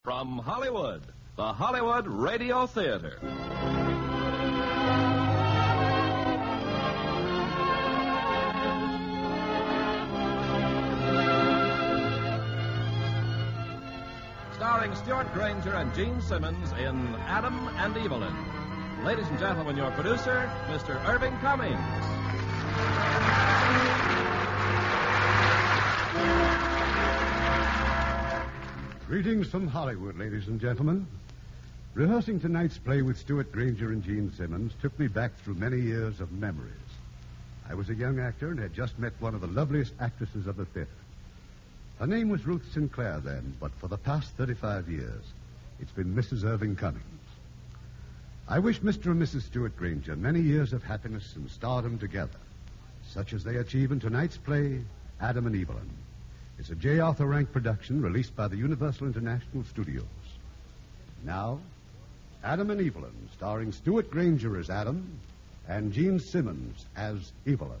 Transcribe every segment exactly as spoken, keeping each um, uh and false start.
From Hollywood, the Hollywood Radio Theater. Starring Stuart Granger and Gene Simmons in Adam and Evelyn. Ladies and gentlemen, your producer, Mister Irving Cummings. Greetings from Hollywood, ladies and gentlemen. Rehearsing tonight's play with Stuart Granger and Gene Simmons took me back through many years of memories. I was a young actor and had just met one of the loveliest actresses of the theater. Her name was Ruth Sinclair then, but for the past thirty-five years, it's been Missus Irving Cummings. I wish Mister and Missus Stuart Granger many years of happiness and stardom together, such as they achieve in tonight's play, Adam and Evelyn. It's a J. Arthur Rank production released by the Universal International Studios. Now, Adam and Evelyn, starring Stuart Granger as Adam and Gene Simmons as Evelyn.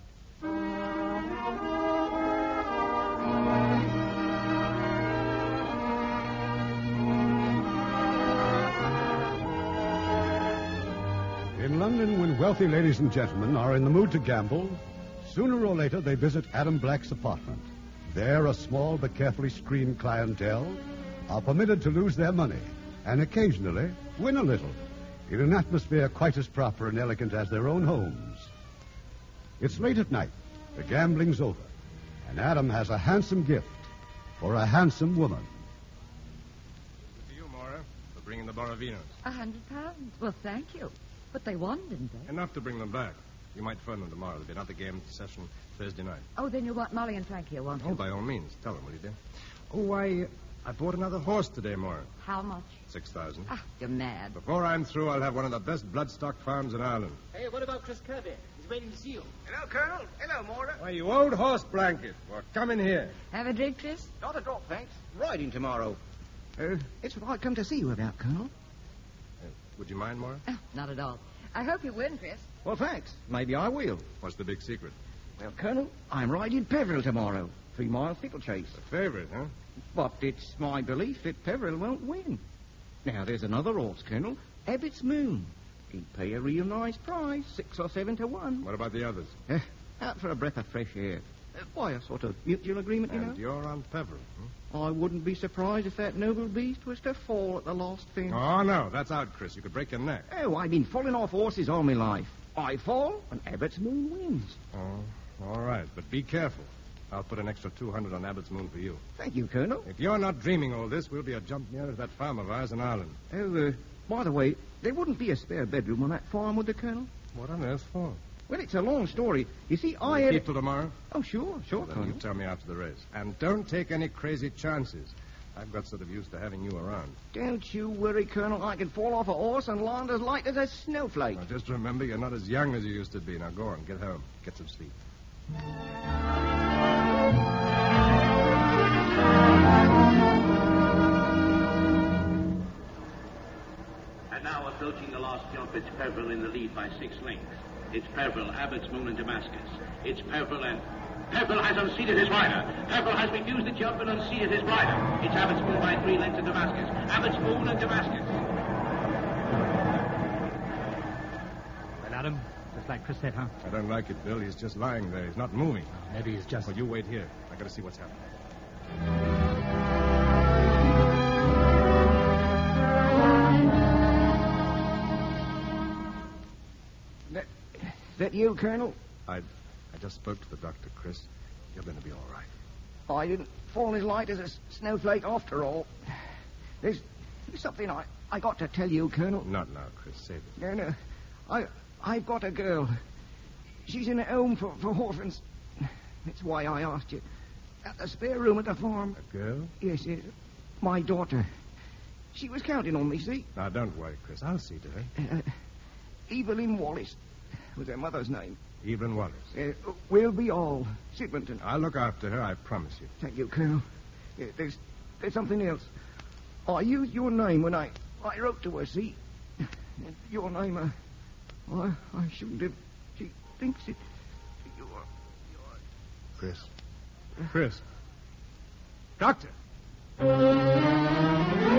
In London, when wealthy ladies and gentlemen are in the mood to gamble, sooner or later they visit Adam Black's apartment. There, a small but carefully screened clientele are permitted to lose their money and occasionally win a little in an atmosphere quite as proper and elegant as their own homes. It's late at night. The gambling's over, and Adam has a handsome gift for a handsome woman. Good to you, Maura, for bringing the Boravinos. A hundred pounds. Well, thank you. But they won, didn't they? Enough to bring them back. You might phone them tomorrow. There'll be another game session Thursday night. Oh, then you want Molly and Frank here, won't you? Oh, by all means. Tell them, will you, dear? Oh, I, I bought another horse today, Maura. How much? Six thousand. Ah, you're mad. Before I'm through, I'll have one of the best bloodstock farms in Ireland. Hey, what about Chris Kirby? He's waiting to see you. Hello, Colonel. Hello, Maura. Why, you old horse blanket. Well, come in here. Have a drink, Chris? Not a drop, thanks. Riding tomorrow. Uh, it's what I've come to see you about, Colonel. Uh, would you mind, Maura? Oh, not at all. I hope you win, Chris. Well, thanks. Maybe I will. What's the big secret? Well, Colonel, I'm riding Peveril tomorrow. Three-mile steeplechase. A favorite, huh? But it's my belief that Peveril won't win. Now, there's another horse, Colonel, Abbott's Moon. He'd pay a real nice price, six or seven to one. What about the others? Uh, out for a breath of fresh air. Uh, why, a sort of mutual agreement, you and know? you're on Peveril, huh? I wouldn't be surprised if that noble beast was to fall at the last finish. Oh, no, that's out, Chris. You could break your neck. Oh, I've been falling off horses all my life. I fall, and Abbott's Moon wins. Oh, all right, but be careful. I'll put an extra two hundred on Abbott's Moon for you. Thank you, Colonel. If you're not dreaming all this, we'll be a jump nearer to that farm of ours in Ireland. Oh, uh, by the way, there wouldn't be a spare bedroom on that farm, would there, Colonel? What on earth for? Well, it's a long story. You see, I Will you had... keep till tomorrow? Oh, sure, sure, Then Colonel. you tell me after the race. And don't take any crazy chances. I've got sort of used to having you around. Don't you worry, Colonel. I can fall off a horse and land as light as a snowflake. Now, just remember, you're not as young as you used to be. Now, go on, get home. Get some sleep. And now approaching the last jump, it's Peveril in the lead by six lengths. It's Peveril, Abbott's Moon, and Damascus. It's Peveril and... Peveril has unseated his rider. Peveril has refused to jump and unseated his rider. It's Abbott's Moon by three lengths and Damascus. Abbott's Moon and Damascus. Well, Adam, just like Chris said, huh? I don't like it, Bill. He's just lying there. He's not moving. Maybe he's just... Well, you wait here. I gotta see what's happening. That, that you, Colonel? I... I just spoke to the doctor, Chris. You're going to be all right. I didn't fall as light as a s- snowflake after all. There's, there's something I, I got to tell you, Colonel. Not now, Chris. Save it. No, no. I, I've got a girl. She's in a home for, for orphans. That's why I asked you. At the spare room at the farm. A girl? Yes, yes. My daughter. She was counting on me, see? Now, don't worry, Chris. I'll see to her. Uh, Evelyn Wallace was her mother's name. Evelyn Wallace. Uh, we'll be all. Sidmonton. I'll look after her, I promise you. Thank you, Colonel. Uh, there's, there's something else. I used your name when I, I wrote to her, see? Your name, uh, I, I shouldn't have. She thinks it. You're, you're... Chris. Chris. Doctor.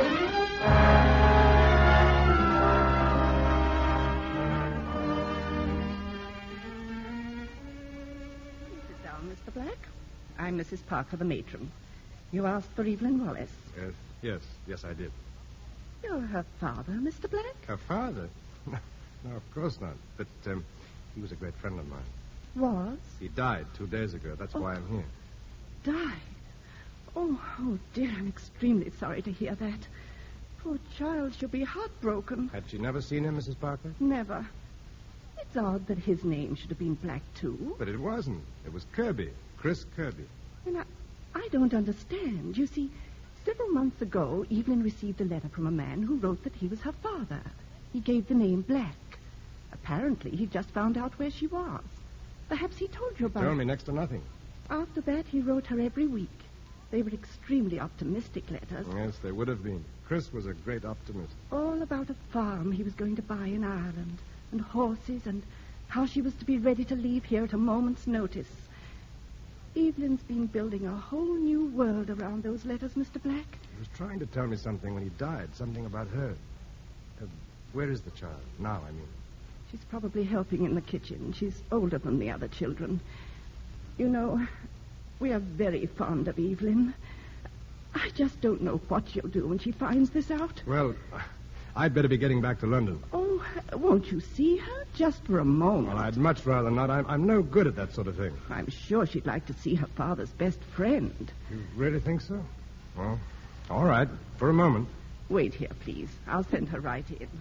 I'm Missus Parker, the matron. You asked for Evelyn Wallace. Uh, yes, yes, I did. You're her father, Mister Black? Her father? No, of course not. But um, he was a great friend of mine. Was? He died two days ago. That's Oh. why I'm here. Died? Oh, oh, dear, I'm extremely sorry to hear that. Poor child, she'll be heartbroken. Had she never seen him, Missus Parker? Never. It's odd that his name should have been Black, too. But it wasn't. It was Kirby. Chris Kirby. And I, I don't understand. You see, several months ago, Evelyn received a letter from a man who wrote that he was her father. He gave the name Black. Apparently, he just found out where she was. Perhaps he told you about Told it. me next to nothing. After that, he wrote her every week. They were extremely optimistic letters. Yes, they would have been. Chris was a great optimist. All about a farm he was going to buy in Ireland, and horses, and how she was to be ready to leave here at a moment's notice. Evelyn's been building a whole new world around those letters, Mister Black. He was trying to tell me something when he died, something about her. Uh, where is the child? Now, I mean. She's probably helping in the kitchen. She's older than the other children. You know, we are very fond of Evelyn. I just don't know what she'll do when she finds this out. Well, I'd better be getting back to London. Oh, won't you see her? Just for a moment. Well, I'd much rather not. I'm, I'm no good at that sort of thing. I'm sure she'd like to see her father's best friend. You really think so? Well, all right. For a moment. Wait here, please. I'll send her right in.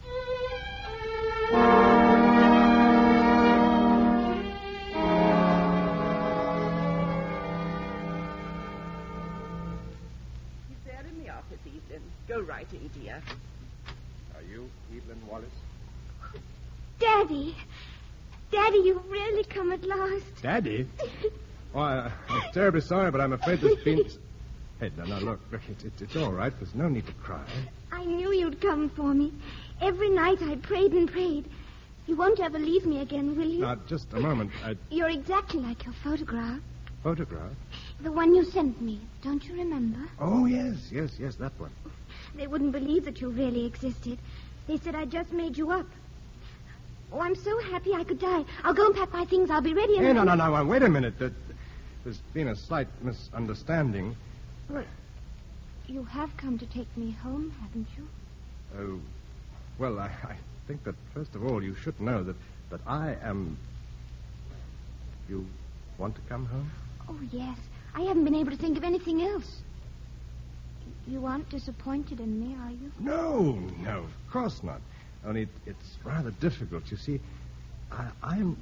He's there in the office, Evelyn. Go right in, dear. Are you Evelyn Wallace? Daddy. Daddy, you've really come at last. Daddy? Oh, I, I'm terribly sorry, but I'm afraid there's been... Hey, no, no, look. look it, it, it's all right. There's no need to cry. I knew you'd come for me. Every night I prayed and prayed. You won't ever leave me again, will you? Now, just a moment. I... You're exactly like your photograph. Photograph? The one you sent me. Don't you remember? Oh, yes, yes, yes, that one. They wouldn't believe that you really existed. They said I just made you up. Oh, I'm so happy I could die. I'll go and pack my things. I'll be ready in Hey, a no, no, minute. no, no, wait a minute. That There's been a slight misunderstanding. Well, you have come to take me home, haven't you? Oh, well, I, I think that, first of all, you should know that, that I am... You want to come home? Oh, yes. I haven't been able to think of anything else. You aren't disappointed in me, are you? No, no, of course not. Only it, it's rather difficult. You see, I, I'm...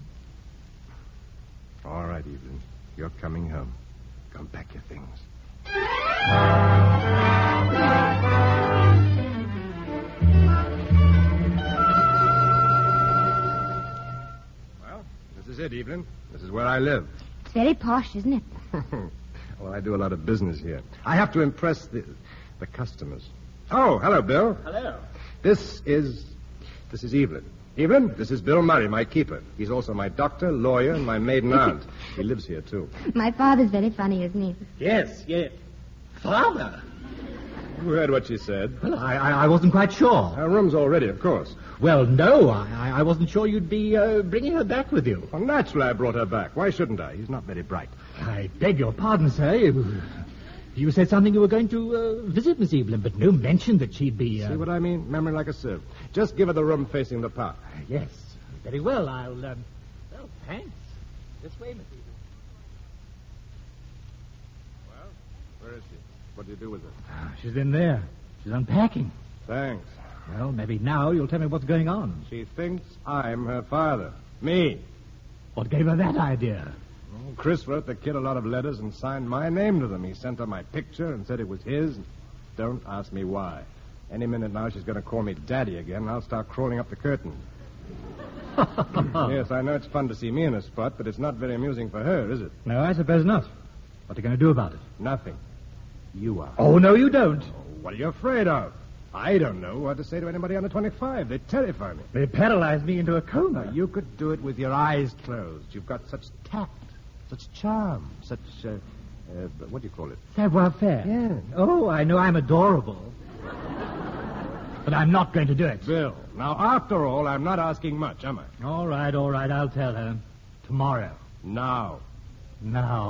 All right, Evelyn. You're coming home. Come pack your things. Well, this is it, Evelyn. This is where I live. It's very posh, isn't it? Well, I do a lot of business here. I have to impress the the customers. Oh, hello, Bill. Hello. This is this is Evelyn. Evelyn, this is Bill Murray, my keeper. He's also my doctor, lawyer, and my maiden aunt. He lives here, too. My father's very funny, isn't he? Yes, yes. Father? You heard what she said. Well, I, I, I wasn't quite sure. Her room's all ready, of course. Well, no, I, I wasn't sure you'd be uh, bringing her back with you. Well, naturally I brought her back. Why shouldn't I? He's not very bright. I beg your pardon, sir. You, you said something you were going to uh, visit Miss Evelyn, but no mention that she'd be... Uh... See what I mean? Memory like a sieve. Just give her the room facing the park. Yes, very well. I'll... Um... Well, thanks. This way, Miss Evelyn. Well, where is she? What do you do with her? Ah, she's in there. She's unpacking. Thanks. Well, maybe now you'll tell me what's going on. She thinks I'm her father. Me. What gave her that idea? Well, Chris wrote the kid a lot of letters and signed my name to them. He sent her my picture and said it was his. Don't ask me why. Any minute now she's going to call me Daddy again, and I'll start crawling up the curtain. Yes, I know it's fun to see me in a spot, but it's not very amusing for her, is it? No, I suppose not. What are you going to do about it? Nothing. You are. Oh, no, you don't. Oh, what are you afraid of? I don't know what to say to anybody under twenty-five. They terrify me. They paralyzed me into a coma. Now, you could do it with your eyes closed. You've got such tact, such charm, such, uh, uh, what do you call it? Savoir-faire. Yeah. Oh, I know I'm adorable. But I'm not going to do it. Bill, now, after all, I'm not asking much, am I? All right, all right, I'll tell her. Tomorrow. Now. Now.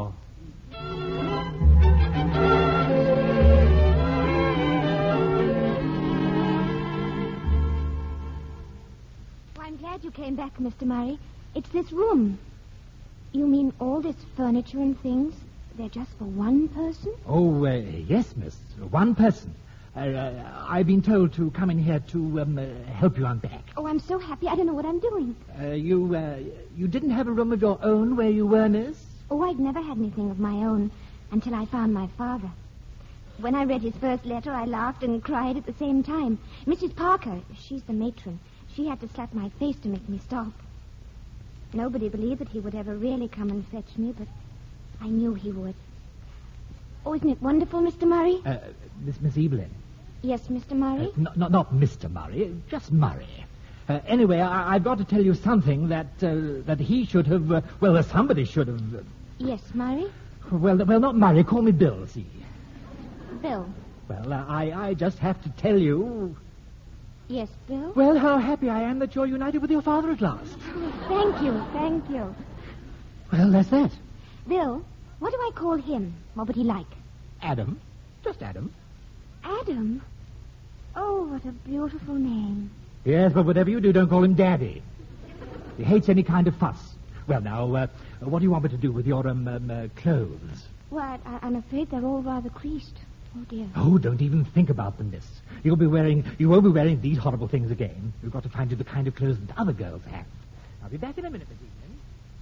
Well, I'm glad you came back, Mister Murray. It's this room. You mean all this furniture and things, they're just for one person? Oh, uh, yes, miss. One person. Uh, uh, I've been told to come in here to um, uh, help you unpack. Oh, I'm so happy. I don't know what I'm doing. Uh, you, uh, you didn't have a room of your own where you were, miss? Oh, I'd never had anything of my own until I found my father. When I read his first letter, I laughed and cried at the same time. Missus Parker, she's the matron, she had to slap my face to make me stop. Nobody believed that he would ever really come and fetch me, but I knew he would. Oh, isn't it wonderful, Mister Murray? Uh, Miss, Miss Evelyn. Yes, Mister Murray? Uh, not, not Mister Murray, just Murray. Uh, anyway, I, I've got to tell you something that uh, that he should have, uh, well, uh, somebody should have... Uh, yes, Murray? Well, well, not Murray. Call me Bill, see. Bill? Well, uh, I, I just have to tell you... Yes, Bill? Well, how happy I am that you're united with your father at last. Oh, thank you, thank you. Well, that's that. Bill, what do I call him? What would he like? Adam. Just Adam. Adam? Oh, what a beautiful name. Yes, but whatever you do, don't call him Daddy. He hates any kind of fuss. Well, now, uh, what do you want me to do with your um, um, uh, clothes? Well, I, I'm afraid they're all rather creased. Oh, dear. Oh, don't even think about them, miss. You'll be wearing, you won't be wearing these horrible things again. You've got to find you the kind of clothes that other girls have. I'll be back in a minute, Miss Evelyn.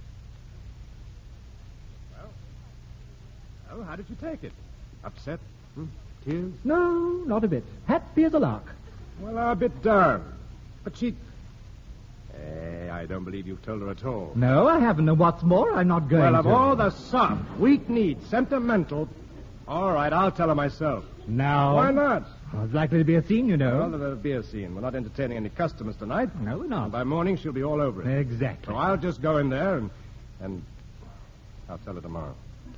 Well, well, how did you take it? Upset? Hmm? Tears? No, not a bit. Happy as a lark. Well, a bit down. But she... Hey, I don't believe you've told her at all. No, I haven't. And what's more, I'm not going well, to. of all the soft, weak-kneed, sentimental... All right, I'll tell her myself. Now... Why not? Well, there's likely to be a scene, you know. Well, there'll be a scene. We're not entertaining any customers tonight. No, we're not. And by morning, she'll be all over it. Exactly. So I'll just go in there and... and I'll tell her tomorrow.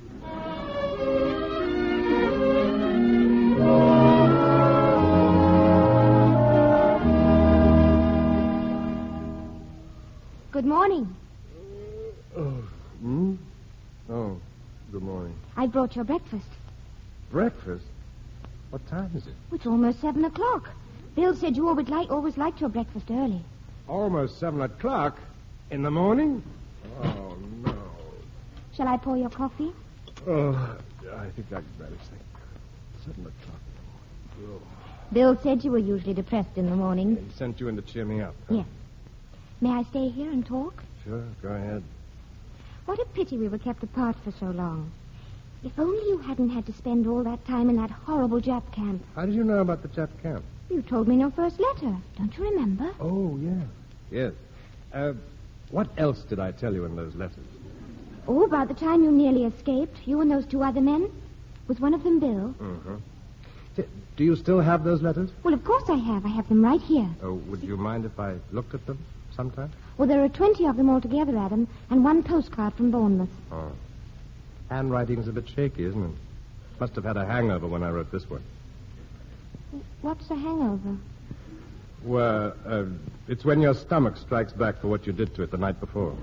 Good morning. Oh, hmm? Oh, good morning. I brought your breakfast. Breakfast? What time is it? It's almost seven o'clock. Bill said you always, like, always liked your breakfast early. Almost seven o'clock? In the morning? Oh, no. Shall I pour your coffee? Oh, I think I'd better think. Seven o'clock in the morning. Oh. Bill said you were usually depressed in the morning. He sent you in to cheer me up. Huh? Yes. May I stay here and talk? Sure, go ahead. What a pity we were kept apart for so long. If only you hadn't had to spend all that time in that horrible Jap camp. How did you know about the Jap camp? You told me in your first letter. Don't you remember? Oh, yeah. Yes. Uh, what else did I tell you in those letters? Oh, by the time you nearly escaped, you and those two other men, was one of them Bill? Mm-hmm. D- do you still have those letters? Well, of course I have. I have them right here. Oh, would you mind if I looked at them sometime? Well, there are twenty of them altogether, Adam, and one postcard from Bournemouth. Oh. Handwriting's a bit shaky, isn't it? Must have had a hangover when I wrote this one. What's a hangover? Well, uh, it's when your stomach strikes back for what you did to it the night before.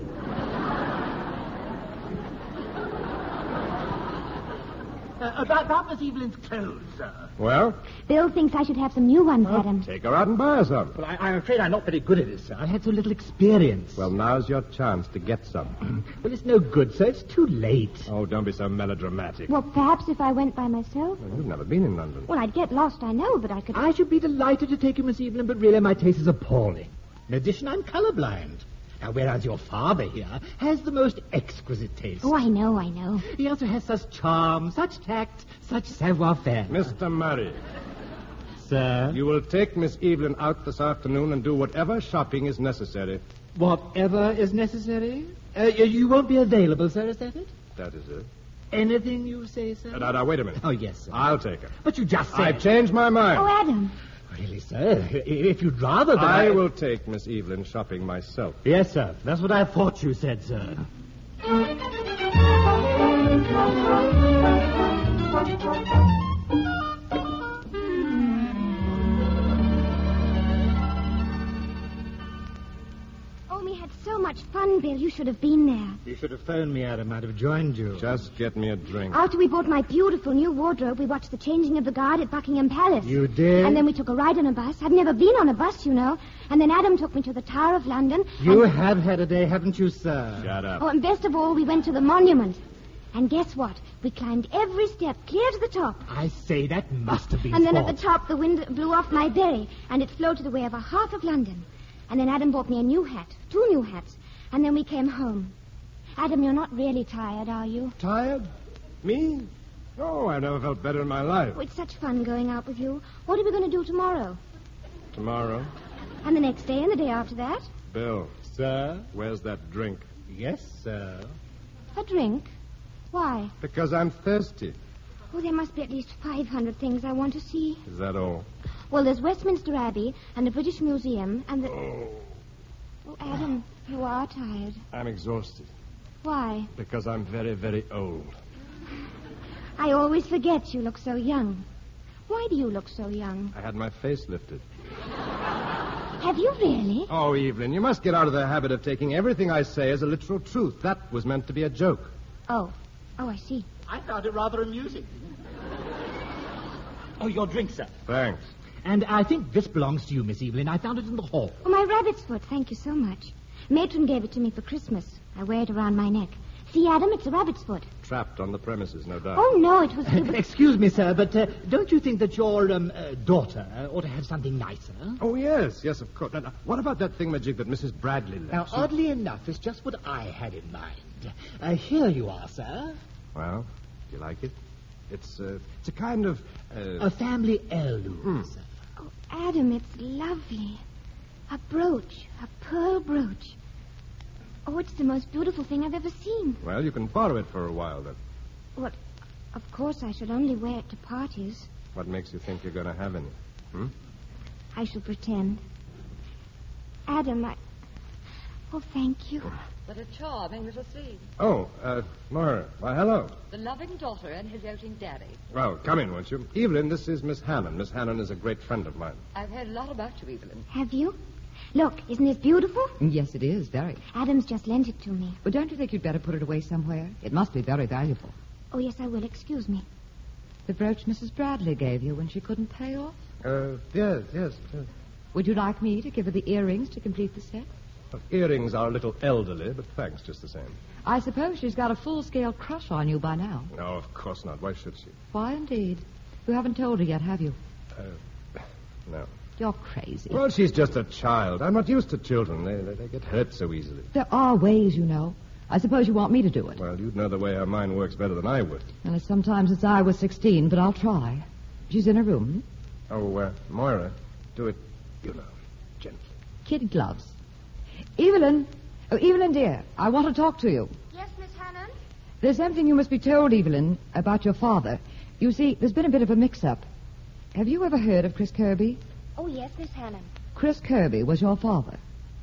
Uh, about, about Miss Evelyn's clothes, sir. Well? Bill thinks I should have some new ones, well, Adam. Take her out and buy her some. Well, I, I'm afraid I'm not very good at it, sir. I had so little experience. Well, now's your chance to get some. Well, it's no good, sir. It's too late. Oh, don't be so melodramatic. Well, perhaps if I went by myself. Well, you've never been in London. Well, I'd get lost, I know, but I could... I should be delighted to take you, Miss Evelyn, but really my taste is appalling. In addition, I'm colorblind. Now, whereas your father here has the most exquisite taste. Oh, I know, I know. He also has such charm, such tact, such savoir-faire. Mister Murray. Sir? You will take Miss Evelyn out this afternoon and do whatever shopping is necessary. Whatever is necessary? Uh, you won't be available, sir, is that it? That is it. Anything you say, sir? Uh, now, now, wait a minute. Oh, yes, sir. I'll take her. But you just said... I've changed my mind. Oh, Adam. Really, sir? If you'd rather that I, I... will take Miss Evelyn shopping myself. Yes, sir. That's what I thought you said, sir. Omi had so much much fun, Bill. You should have been there. You should have phoned me, Adam. I'd have joined you. Just get me a drink. After we bought my beautiful new wardrobe, we watched the changing of the guard at Buckingham Palace. You did? And then we took a ride on a bus. I've never been on a bus, you know. And then Adam took me to the Tower of London. You and... have had a day, haven't you, sir? Shut up. Oh, and best of all, we went to the monument. And guess what? We climbed every step clear to the top. I say, that must have been And then sport. at the top, the wind blew off my berry, and it floated away over half of London. And then Adam bought me a new hat, two new hats. And then we came home. Adam, you're not really tired, are you? Tired? Me? No, I've never felt better in my life. Oh, it's such fun going out with you. What are we going to do tomorrow? Tomorrow? And the next day and the day after that? Bill, Sir? where's that drink? Yes, sir. A drink? Why? Because I'm thirsty. Oh, there must be at least five hundred things I want to see. Is that all? Well, there's Westminster Abbey and the British Museum and the... Oh, Oh, Adam, you are tired. I'm exhausted. Why? Because I'm very, very old. I always forget you look so young. Why do you look so young? I had my face lifted. Have you really? Oh, Evelyn, you must get out of the habit of taking everything I say as a literal truth. That was meant to be a joke. Oh. Oh, I see. I found it rather amusing. Oh, your drink, sir. Thanks. And I think this belongs to you, Miss Evelyn. I found it in the hall. Oh, my rabbit's foot. Thank you so much. Matron gave it to me for Christmas. I wear it around my neck. See, Adam, it's a rabbit's foot. Trapped on the premises, no doubt. Oh, no, it was... It was... Excuse me, sir, but uh, don't you think that your um, uh, daughter ought to have something nicer? Oh, yes, yes, of course. Now, now, what about that thingamajig that Missus Bradley left? Now, oddly enough, it's just what I had in mind. Uh, here you are, sir. Well, do you like it? It's, uh, it's a kind of... Uh... A family heirloom, Hmm. sir. Oh, Adam, it's lovely. A brooch. A pearl brooch. Oh, it's the most beautiful thing I've ever seen. Well, you can borrow it for a while, then. What? Of course, I should only wear it to parties. What makes you think you're going to have any? Hmm? I shall pretend. Adam, I... Oh, thank you. What a charming little scene. Oh, uh, Moira. Why, hello. The loving daughter and his doting daddy. Well, come in, won't you? Evelyn, this is Miss Hannon. Miss Hannon is a great friend of mine. I've heard a lot about you, Evelyn. Have you? Look, isn't it beautiful? Yes, it is, very. Adam's just lent it to me. But don't you think you'd better put it away somewhere? It must be very valuable. Oh, yes, I will. Excuse me. The brooch Missus Bradley gave you when she couldn't pay off? Uh, yes, yes, yes. Would you like me to give her the earrings to complete the set? Well, earrings are a little elderly, but thanks just the same. I suppose she's got a full-scale crush on you by now. No, of course not. Why should she? Why, indeed? You haven't told her yet, have you? Uh, no. You're crazy. Well, she's just a child. I'm not used to children. They, they, they get hurt so easily. There are ways, you know. I suppose you want me to do it. Well, you'd know the way her mind works better than I would. Well, it's sometimes since I was sixteen, but I'll try. She's in her room. Oh, uh, Moira, do it, you know, gently. Kid gloves. Evelyn. Oh, Evelyn, dear, I want to talk to you. Yes, Miss Hannon? There's something you must be told, Evelyn, about your father. You see, there's been a bit of a mix-up. Have you ever heard of Chris Kirby? Oh, yes, Miss Hannon. Chris Kirby was your father.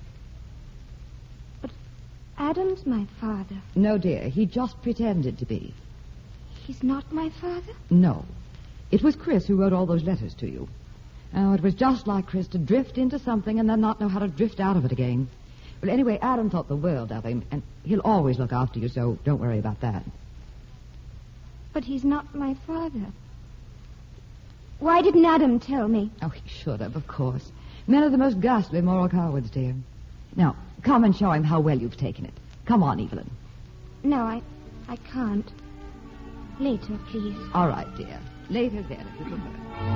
But Adam's my father. No, dear, he just pretended to be. He's not my father? No. It was Chris who wrote all those letters to you. Oh, it was just like Chris to drift into something and then not know how to drift out of it again. Well, anyway, Adam thought the world of him, and he'll always look after you, so don't worry about that. But he's not my father. Why didn't Adam tell me? Oh, he should have, of course. Men are the most ghastly moral cowards, dear. Now, come and show him how well you've taken it. Come on, Evelyn. No, I... I can't. Later, please. All right, dear. Later, then, if you prefer.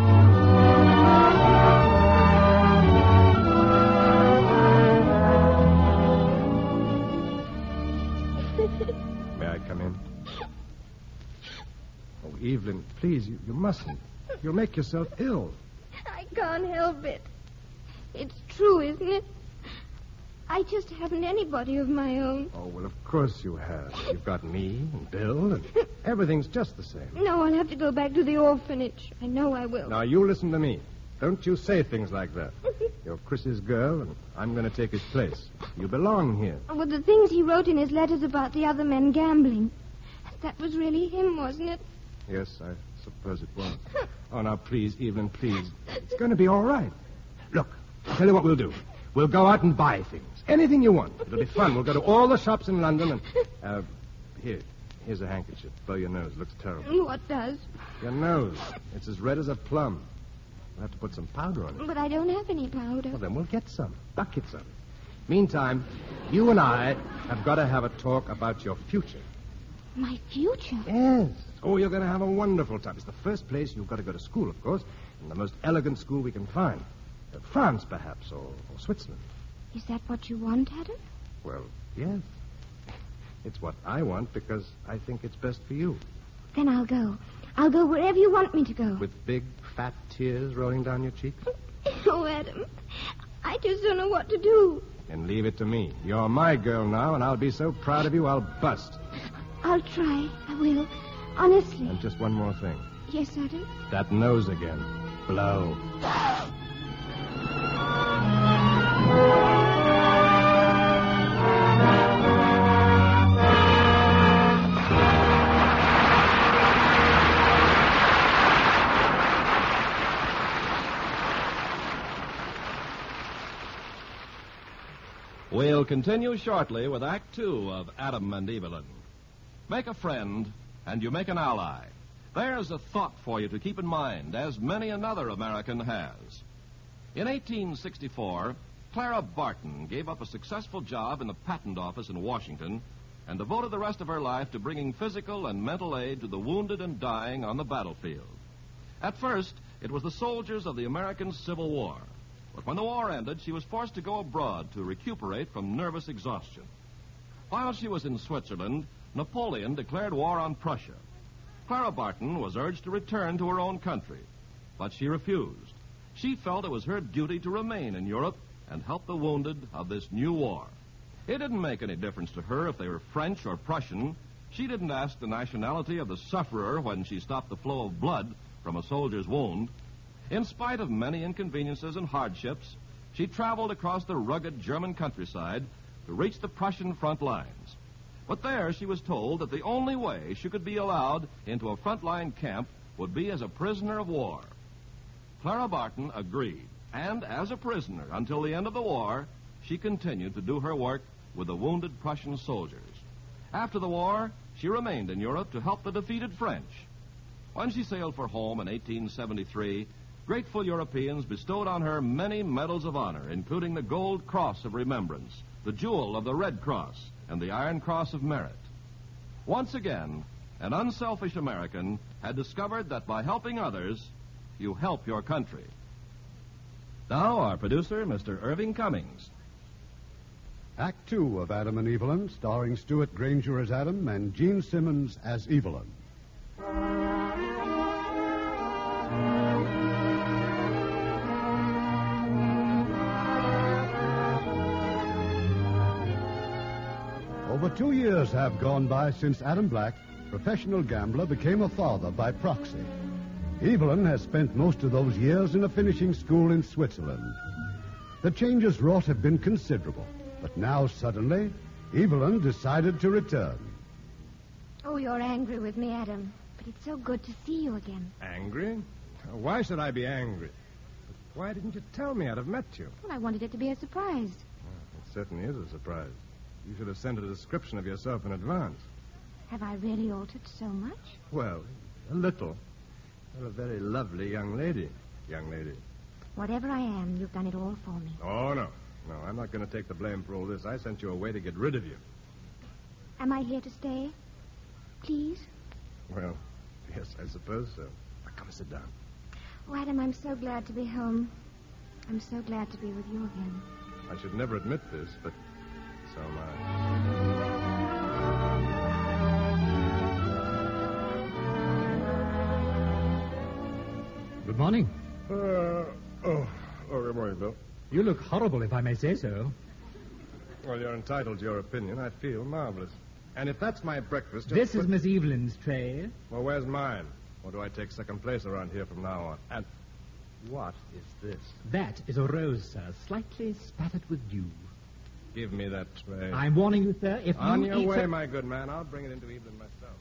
May I come in? Oh, Evelyn, please, you, you mustn't. You'll make yourself ill. I can't help it. It's true, isn't it? I just haven't anybody of my own. Oh, well, of course you have. You've got me and Bill, and everything's just the same. No, I'll have to go back to the orphanage. I know I will. Now, you listen to me. Don't you say things like that. You're Chris's girl, and I'm going to take his place. You belong here. With the things he wrote in his letters about the other men gambling. That was really him, wasn't it? Yes, I suppose it was. Oh, now, please, Evelyn, please. It's going to be all right. Look, I'll tell you what we'll do. We'll go out and buy things. Anything you want. It'll be fun. We'll go to all the shops in London and... Uh, here. Here's a handkerchief. Blow your nose. It looks terrible. What does? Your nose. It's as red as a plum. We'll have to put some powder on it. But I don't have any powder. Well, then we'll get some. Buckets of it. Meantime, you and I have got to have a talk about your future. My future? Yes. Oh, you're going to have a wonderful time. It's the first place you've got to go to school, of course, and the most elegant school we can find. Uh, France, perhaps, or, or Switzerland. Is that what you want, Adam? Well, yes. It's what I want because I think it's best for you. Then I'll go. I'll go wherever you want me to go. With big, fat tears rolling down your cheeks? Oh, Adam, I just don't know what to do. And leave it to me. You're my girl now, and I'll be so proud of you, I'll bust. I'll try. I will. Honestly. And just one more thing. Yes, Adam? That nose again. Blow. We'll continue shortly with Act Two of Adam and Evelyn. Make a friend, and you make an ally. There's a thought for you to keep in mind, as many another American has. In eighteen sixty-four, Clara Barton gave up a successful job in the patent office in Washington and devoted the rest of her life to bringing physical and mental aid to the wounded and dying on the battlefield. At first, it was the soldiers of the American Civil War. But when the war ended, she was forced to go abroad to recuperate from nervous exhaustion. While she was in Switzerland, Napoleon declared war on Prussia. Clara Barton was urged to return to her own country, but she refused. She felt it was her duty to remain in Europe and help the wounded of this new war. It didn't make any difference to her if they were French or Prussian. She didn't ask the nationality of the sufferer when she stopped the flow of blood from a soldier's wound. In spite of many inconveniences and hardships, she traveled across the rugged German countryside to reach the Prussian front lines. But there she was told that the only way she could be allowed into a frontline camp would be as a prisoner of war. Clara Barton agreed, and as a prisoner until the end of the war, she continued to do her work with the wounded Prussian soldiers. After the war, she remained in Europe to help the defeated French. When she sailed for home in eighteen seventy-three, grateful Europeans bestowed on her many medals of honor, including the Gold Cross of Remembrance, the Jewel of the Red Cross, and the Iron Cross of Merit. Once again, an unselfish American had discovered that by helping others, you help your country. Now, our producer, Mister Irving Cummings. Act Two of Adam and Evelyn, starring Stuart Granger as Adam and Gene Simmons as Evelyn. Over two years have gone by since Adam Black, professional gambler, became a father by proxy. Evelyn has spent most of those years in a finishing school in Switzerland. The changes wrought have been considerable, but now suddenly, Evelyn decided to return. Oh, you're angry with me, Adam. But it's so good to see you again. Angry? Why should I be angry? But why didn't you tell me I'd have met you? Well, I wanted it to be a surprise. Well, it certainly is a surprise. You should have sent a description of yourself in advance. Have I really altered so much? Well, a little. You're a very lovely young lady, young lady. Whatever I am, you've done it all for me. Oh, no. No, I'm not going to take the blame for all this. I sent you away to get rid of you. Am I here to stay? Please? Well, yes, I suppose so. Now, come and sit down. Oh, Adam, I'm so glad to be home. I'm so glad to be with you again. I should never admit this, but so am Good morning. I. Uh, oh, oh, good morning, Bill. You look horrible, if I may say so. Well, you're entitled to your opinion. I feel marvelous. And if that's my breakfast... Just This put... is Miss Evelyn's tray. Well, where's mine? Or do I take second place around here from now on? And what is this? That is a rose, sir, slightly spattered with dew. Give me that tray. I'm warning you, sir, if On you your eat way, so- my good man. I'll bring it into Evelyn myself.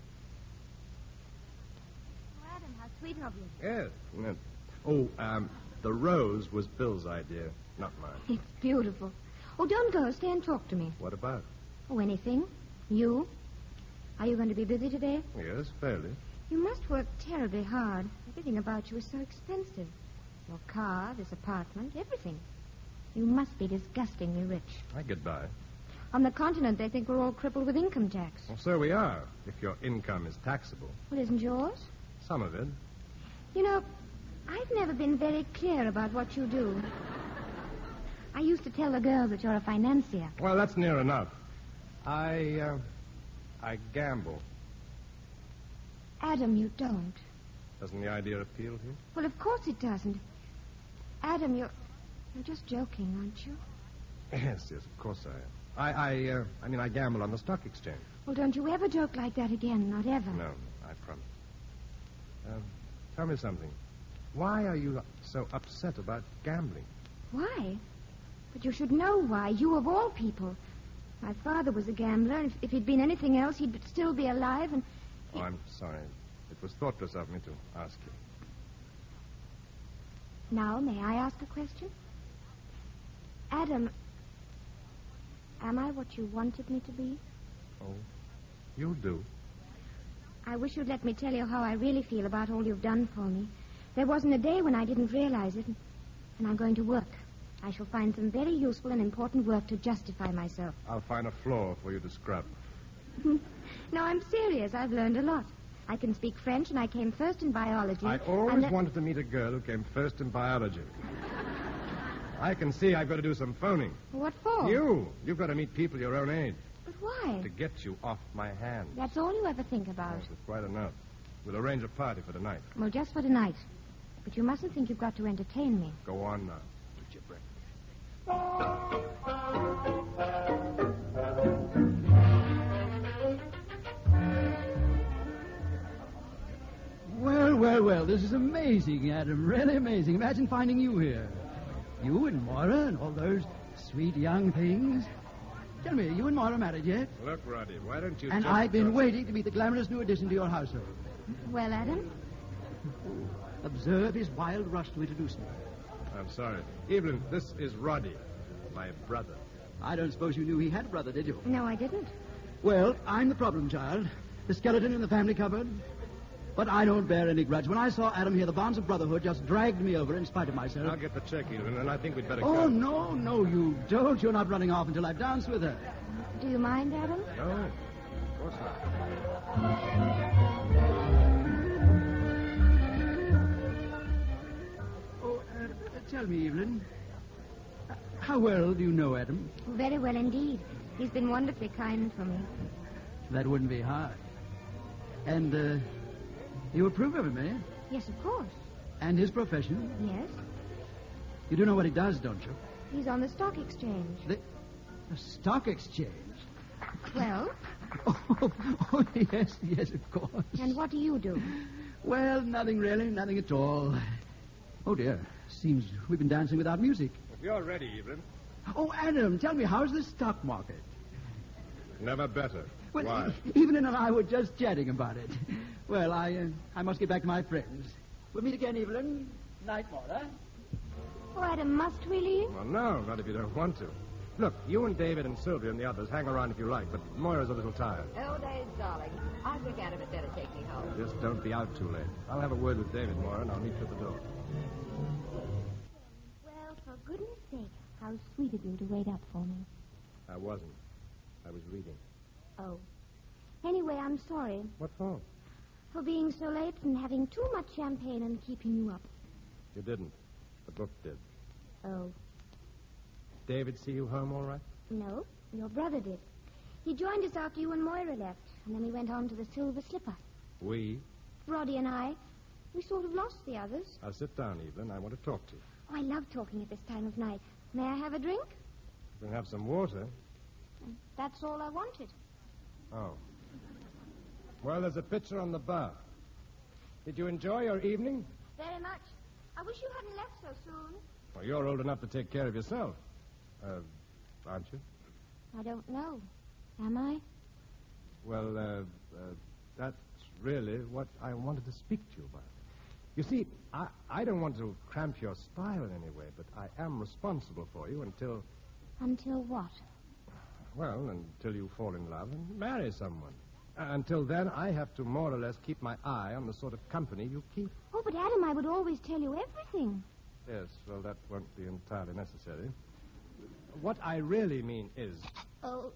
Oh, Adam, how sweet of you. Yes. yes. Oh, um, the rose was Bill's idea, not mine. It's beautiful. Oh, don't go. Stay and talk to me. What about? Oh, anything. You? Are you going to be busy today? Yes, fairly. You must work terribly hard. Everything about you is so expensive. Your car, this apartment, everything. You must be disgustingly rich. I get by. On the continent, they think we're all crippled with income tax. Well, so we are, if your income is taxable. Well, isn't yours? Some of it. You know, I've never been very clear about what you do. I used to tell the girls that you're a financier. Well, that's near enough. I, uh, I gamble. Adam, you don't. Doesn't the idea appeal to you? Well, of course it doesn't. Adam, you're, you're just joking, aren't you? Yes, yes, of course I am. I, I, uh, I mean, I gamble on the stock exchange. Well, don't you ever joke like that again, not ever. No, I promise. Uh, tell me something. Why are you so upset about gambling? Why? But you should know why. You of all people. My father was a gambler. If, if he'd been anything else, he'd still be alive. And he... Oh, I'm sorry. It was thoughtless of me to ask you. Now, may I ask a question? Adam, am I what you wanted me to be? Oh, you do. I wish you'd let me tell you how I really feel about all you've done for me. There wasn't a day when I didn't realize it, and I'm going to work. I shall find some very useful and important work to justify myself. I'll find a floor for you to scrub. No, I'm serious. I've learned a lot. I can speak French, and I came first in biology. I always and the... wanted to meet a girl who came first in biology. I can see I've got to do some phoning. What for? You. You've got to meet people your own age. But why? To get you off my hands. That's all you ever think about. Yes, it's quite enough. We'll arrange a party for tonight. Well, just for tonight. But you mustn't think you've got to entertain me. Go on now. Get your breakfast. Well, well, well, this is amazing, Adam. Really amazing. Imagine finding you here. You and Moira and all those sweet young things. Tell me, you and Moira married yet? Look, Roddy, why don't you And just I've been trust- waiting to meet the glamorous new addition to your household. Well, Adam? Observe his wild rush to introduce me. I'm sorry. Evelyn, this is Roddy, my brother. I don't suppose you knew he had a brother, did you? No, I didn't. Well, I'm the problem child. The skeleton in the family cupboard. But I don't bear any grudge. When I saw Adam here, the bonds of brotherhood just dragged me over in spite of myself. I'll get the check, Evelyn, and I think we'd better Oh, go. no, no, you don't. You're not running off until I've danced with her. Do you mind, Adam? No, of course not. Oh, uh, tell me, Evelyn, uh, how well do you know Adam? Very well indeed. He's been wonderfully kind for me. That wouldn't be hard. And, uh, you approve of him, eh? Yes, of course. And his profession? Yes. You do know what he does, don't you? He's on the stock exchange. The, the stock exchange? Well? Oh, oh, yes, yes, of course. And what do you do? Well, nothing really, nothing at all. Oh, dear. Seems we've been dancing without music. If you're ready, Evelyn. Oh, Adam, tell me, how's the stock market? Never better. Well, Why? Evelyn and I were just chatting about it. Well, I uh, I must get back to my friends. We'll meet again, Evelyn. Night, Moira. Oh, Adam, must we leave? Well, no, not if you don't want to. Look, you and David and Sylvia and the others hang around if you like, but Moira's a little tired. Oh, days, darling. I think Adam had better take me home. Just don't be out too late. I'll have a word with David, Moira, and I'll meet you at the door. Well, for goodness sake, how sweet of you to wait up for me. I wasn't. I was reading. Oh. Anyway, I'm sorry What for? for being so late and having too much champagne and keeping you up. You didn't. The book did. Oh. David see you home all right? No, your brother did. He joined us after you and Moira left, and then we went on to the Silver Slipper. We? Roddy and I, we sort of lost the others. I'll sit down, Evelyn. I want to talk to you. Oh, I love talking at this time of night. May I have a drink? You can have some water. That's all I wanted. Oh. Well, there's a pitcher on the bar. Did you enjoy your evening? Very much. I wish you hadn't left so soon. Well, you're old enough to take care of yourself. Uh, aren't you? I don't know. Am I? Well, uh, uh, that's really what I wanted to speak to you about. You see, I, I don't want to cramp your style in any way, but I am responsible for you until... Until what? Well, until you fall in love and marry someone. Uh, until then, I have to more or less keep my eye on the sort of company you keep. Oh, but Adam, I would always tell you everything. Yes, well, that won't be entirely necessary. What I really mean is... Oh,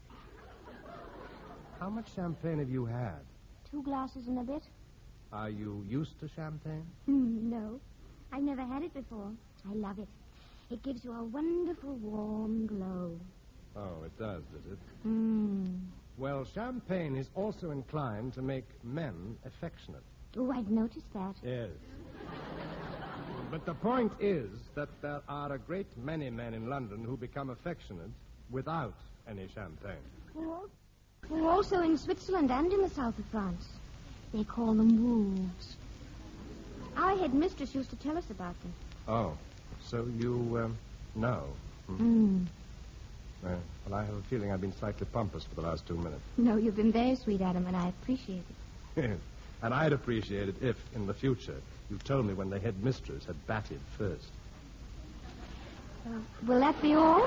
How much champagne have you had? two glasses and a bit? Are you used to champagne? Mm, no, I've never had it before. I love it. It gives you a wonderful warm glow. Oh, it does, does it? Mm. Well, champagne is also inclined to make men affectionate. Oh, I'd noticed that. Yes. But the point is that there are a great many men in London who become affectionate without any champagne. Oh. Oh, also in Switzerland and in the south of France. They call them wolves. Our head mistress used to tell us about them. Oh, so you um, know. Hmm. Mm. Uh, well, I have a feeling I've been slightly pompous for the last two minutes. No, you've been very sweet, Adam, and I appreciate it. And I'd appreciate it if, in the future, you told me when the head mistress had batted first. Uh, will that be all?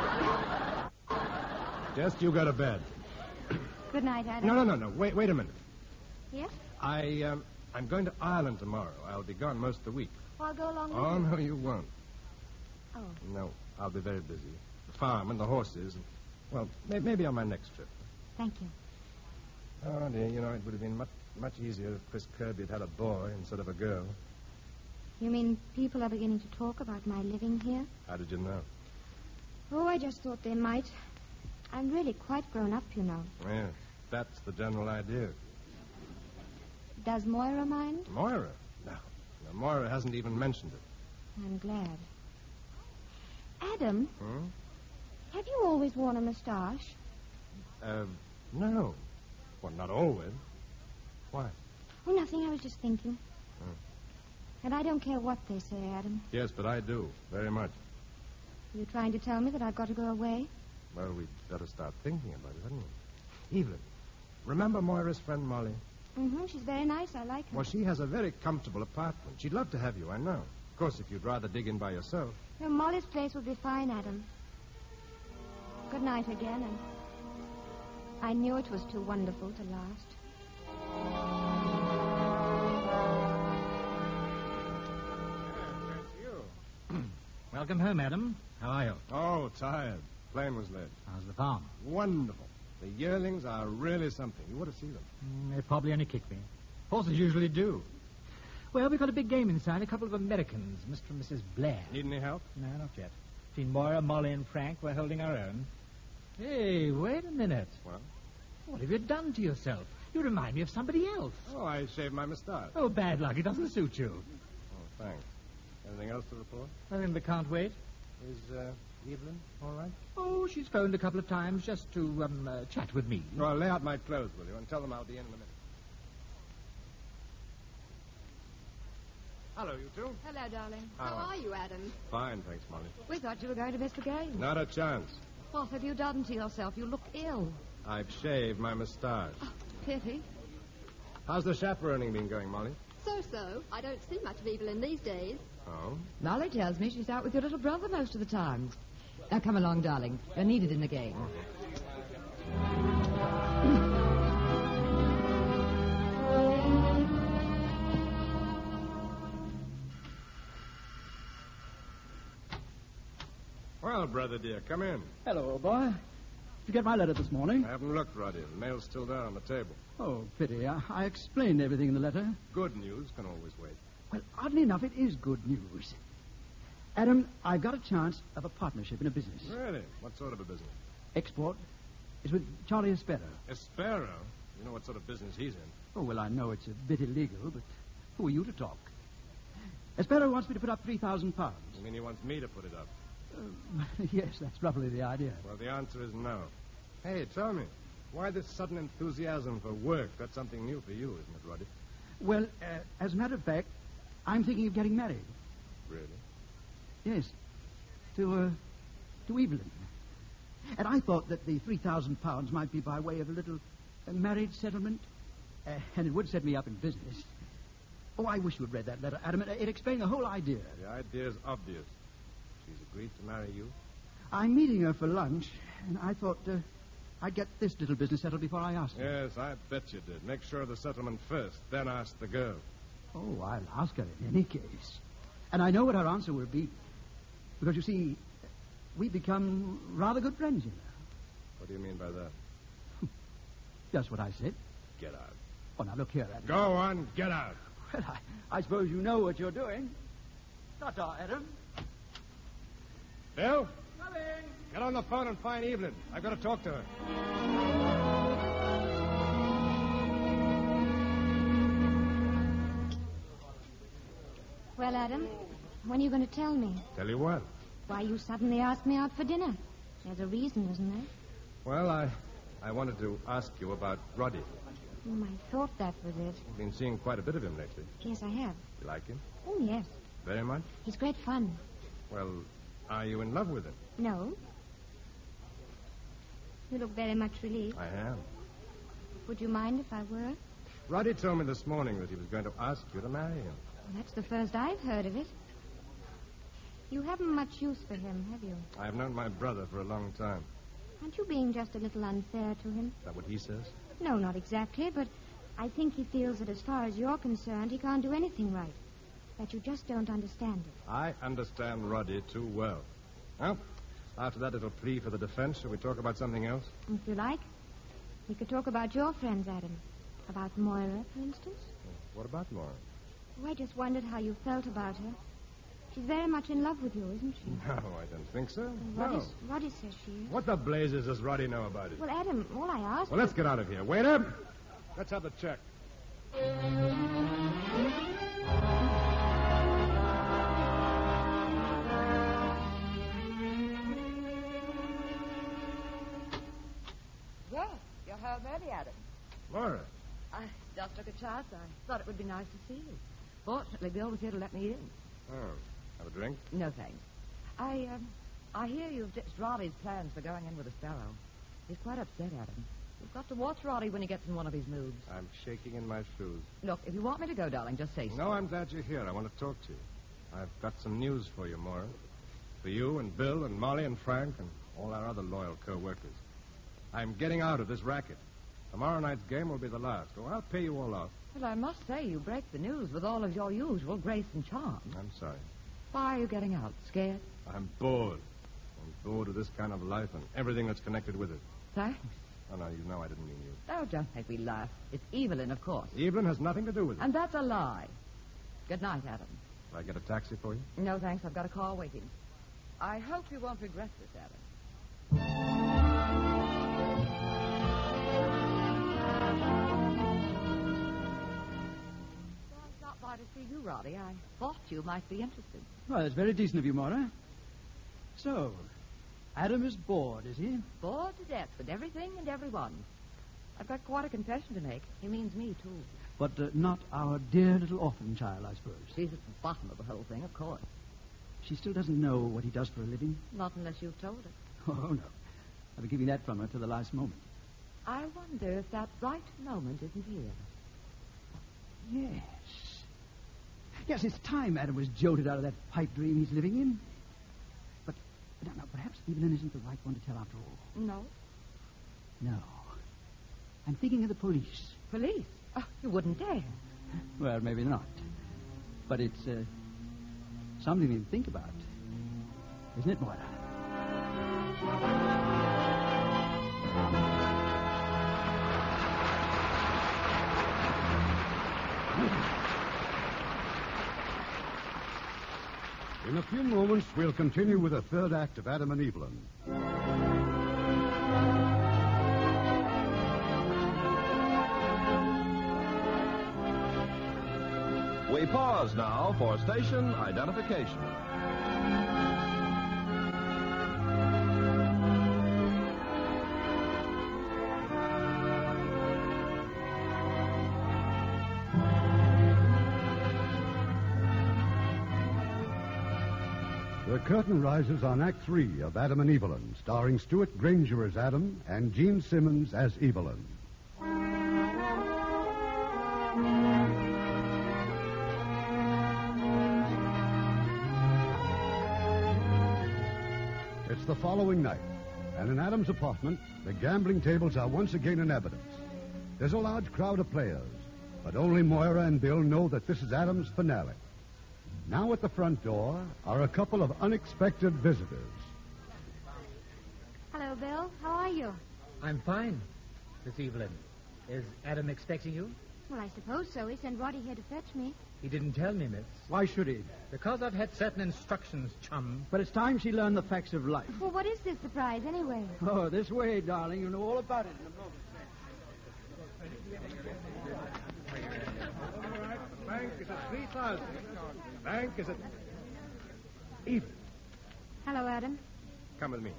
Just you go to bed. Good night, Adam. No, no, no, no. Wait, wait a minute. Yes? I, um, I'm going to Ireland tomorrow. I'll be gone most of the week. Well, I'll go along with Oh, you. no, you won't. Oh. No, I'll be very busy. The farm and the horses. And, well, may- maybe on my next trip. Thank you. Oh, dear, you know, it would have been much, much easier if Chris Kirby had had a boy instead of a girl. You mean people are beginning to talk about my living here? How did you know? Oh, I just thought they might. I'm really quite grown up, you know. Well, that's the general idea. Does Moira mind? Moira? No. no. Moira hasn't even mentioned it. I'm glad. Adam, Hmm? have you always worn a moustache? Uh, no. Well, not always. Why? Oh, nothing. I was just thinking. Hmm. And I don't care what they say, Adam. Yes, but I do. Very much. Are you trying to tell me that I've got to go away? Well, we'd better start thinking about it, hadn't we? Evelyn, remember Moira's friend Molly? Mm-hmm. She's very nice. I like her. Well, she has a very comfortable apartment. She'd love to have you, I know. Of course, if you'd rather dig in by yourself. Well, Molly's place will be fine, Adam. Good night again, and I knew it was too wonderful to last. That's you. Welcome home, Adam. How are you? Oh, tired. Plane was late. How's the farm? Wonderful. The yearlings are really something. You ought to see them. Mm, they probably only kick me. Horses usually do. Well, we've got a big game inside. A couple of Americans, Mister and Missus Blair. Need any help? No, not yet. Between Moira, Molly, and Frank, we're holding our own. Hey, wait a minute. What? What have you done to yourself? You remind me of somebody else. Oh, I shaved my moustache. Oh, bad luck. It doesn't suit you. Oh, thanks. Anything else to report? Nothing but can't wait. Is uh, Evelyn all right? Oh, she's phoned a couple of times just to um, uh, chat with me. Well, lay out my clothes, will you, and tell them I'll be in in a minute. Hello, you two. Hello, darling. How How are are you, Adam? Fine, thanks, Molly. We thought you were going to miss the game. Not a chance. What have you done to yourself? You look ill. I've shaved my moustache. Pity. How's the chaperoning been going, Molly? So-so. I don't see much of Evelyn these days. Oh? Molly tells me she's out with your little brother most of the time. Now, come along, darling. You're needed in the game. Well, brother dear, come in. Hello, old boy. Did you get my letter this morning? I haven't looked, Roddy. The mail's still there on the table. Oh, pity. I, I explained everything in the letter. Good news can always wait. Well, oddly enough, it is good news. Adam, I've got a chance of a partnership in a business. Really? What sort of a business? Export. It's with Charlie Espero. Espero? You know what sort of business he's in. Oh, well, I know it's a bit illegal, but who are you to talk? Espero wants me to put up three thousand pounds. You mean he wants me to put it up? Uh, yes, that's roughly the idea. Well, the answer is no. Hey, tell me, why this sudden enthusiasm for work? That's something new for you, isn't it, Roddy? Well, uh, as a matter of fact, I'm thinking of getting married. Really? Yes. To, uh, to Evelyn. And I thought that the three thousand pounds might be by way of a little uh, marriage settlement. Uh, and it would set me up in business. Oh, I wish you had read that letter, Adam. It, it explained the whole idea. The idea's obvious. She's agreed to marry you. I'm meeting her for lunch, and I thought uh, I'd get this little business settled before I asked her. Yes, I bet you did. Make sure of the settlement first, then ask the girl. Oh, I'll ask her in any case. And I know what her answer will be. Because, you see, we've become rather good friends, you know. What do you mean by that? Just what I said. Get out. Oh, now, look here, Adam. Go on, get out. Well, I, I suppose you know what you're doing. Ta-ta, Adam. Bill? Coming. Get on the phone and find Evelyn. I've got to talk to her. Well, Adam, when are you going to tell me? Tell you what? Why you suddenly asked me out for dinner. There's a reason, isn't there? Well, I I wanted to ask you about Roddy. Mm, I thought that was it. You've been seeing quite a bit of him lately. Yes, I have. You like him? Oh, yes. Very much? He's great fun. Well, are you in love with him? No. You look very much relieved. I am. Would you mind if I were? Roddy told me this morning that he was going to ask you to marry him. Well, that's the first I've heard of it. You haven't much use for him, have you? I have known my brother for a long time. Aren't you being just a little unfair to him? Is that what he says? No, not exactly, but I think he feels that as far as you're concerned, he can't do anything right. That you just don't understand it. I understand Roddy too well. Well, after that little plea for the defense, shall we talk about something else? If you like. We could talk about your friends, Adam. About Moira, for instance. What about Moira? Oh, I just wondered how you felt about her. She's very much in love with you, isn't she? No, I don't think so. Roddy, No. Roddy says she is. What the blazes does Roddy know about it? Well, Adam, all I asked... Well, let's get out of here. Waiter, let's have the check. Well, you're home early, Adam. Moira. I just took a chance. I thought it would be nice to see you. Fortunately, Bill was here to let me in. Oh, have a drink? No, thanks. I, um, I hear you've ditched Roddy's plans for going in with a sparrow. He's quite upset, Adam. You've got to watch Roddy when he gets in one of his moods. I'm shaking in my shoes. Look, if you want me to go, darling, just say so. No, I'm glad you're here. I want to talk to you. I've got some news for you, Moira. For you and Bill and Molly and Frank and all our other loyal co-workers. I'm getting out of this racket. Tomorrow night's game will be the last. Oh, I'll pay you all off. Well, I must say you break the news with all of your usual grace and charm. I'm sorry. Why are you getting out? Scared? I'm bored. I'm bored of this kind of life and everything that's connected with it. Thanks. Oh, no, you know I didn't mean you. Oh, don't make me laugh. It's Evelyn, of course. Evelyn has nothing to do with it. And that's a lie. Good night, Adam. Will I get a taxi for you? No, thanks. I've got a car waiting. I hope you won't regret this, Adam. Well, I stopped by to see you, Roddy. I thought you might be interested. Well, it's very decent of you, Moira. So, Adam is bored, is he? Bored to death with everything and everyone. I've got quite a confession to make. He means me, too. But uh, not our dear little orphan child, I suppose. She's at the bottom of the whole thing, of course. She still doesn't know what he does for a living? Not unless you've told her. Oh, no. I've been keeping that from her till the last moment. I wonder if that right moment isn't here. Yes. Yes, it's time Adam was jolted out of that pipe dream he's living in. But, but now, perhaps Evelyn isn't the right one to tell after all. No. No. I'm thinking of the police. Police? Oh, you wouldn't dare. Well, maybe not. But it's uh, something to think about. Isn't it, Moira? In a few moments, we'll continue with the third act of Adam and Evelyn. We pause now for station identification. The curtain rises on Act Three of Adam and Evelyn, starring Stuart Granger as Adam and Gene Simmons as Evelyn. It's the following night, and in Adam's apartment, the gambling tables are once again in evidence. There's a large crowd of players, but only Moira and Bill know that this is Adam's finale. Now at the front door are a couple of unexpected visitors. Hello, Bill. How are you? I'm fine, Miss Evelyn. Is Adam expecting you? Well, I suppose so. He sent Roddy here to fetch me. He didn't tell me, miss. Why should he? Because I've had certain instructions, chum. But it's time she learned the facts of life. Well, what is this surprise, anyway? Oh, this way, darling. You know all about it in a moment. All right, the bank is at three thousand. The bank is at... Eve, Hello, Adam. come with me.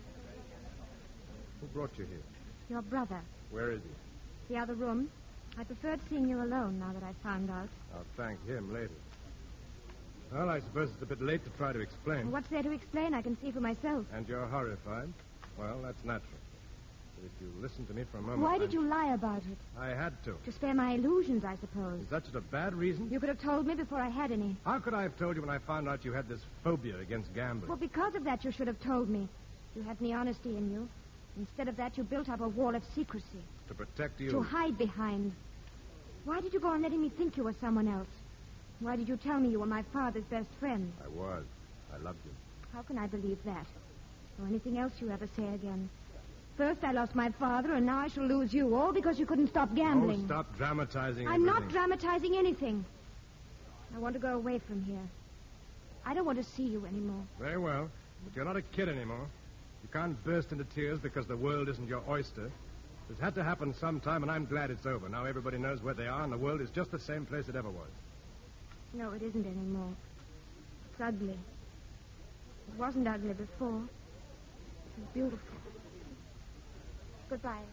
Who brought you here? Your brother. Where is he? The other room. I preferred seeing you alone now that I found out. I'll thank him later. Well, I suppose it's a bit late to try to explain. What's there to explain? I can see for myself. And you're horrified? Well, that's natural. But if you listen to me for a moment... Why did I'm- you lie about it? I had to. To spare my illusions, I suppose. Is that just a bad reason? You could have told me before I had any. How could I have told you when I found out you had this phobia against gambling? Well, because of that, you should have told me. You had any honesty in you. Instead of that, you built up a wall of secrecy. To protect you? To hide behind. Why did you go on letting me think you were someone else? Why did you tell me you were my father's best friend? I was. I loved you. How can I believe that? Or anything else you ever say again? First I lost my father, and now I shall lose you, all because you couldn't stop gambling. Oh, stop dramatizing I'm everything. not dramatizing anything. I want to go away from here. I don't want to see you anymore. Very well. But you're not a kid anymore. You can't burst into tears because the world isn't your oyster. This had to happen sometime, and I'm glad it's over. Now everybody knows where they are, and the world is just the same place it ever was. No, it isn't anymore. It's ugly. It wasn't ugly before. It was beautiful. Goodbye.